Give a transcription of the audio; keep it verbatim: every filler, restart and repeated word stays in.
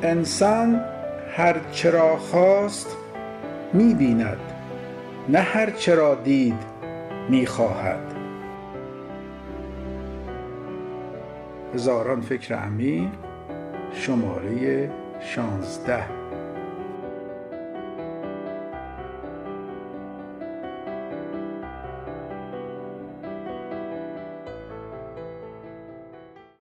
انسان هر چرا خواست می بیند، نه هر چرا دید می خواهد. هزاران فکر عمیق، شماره شانزده.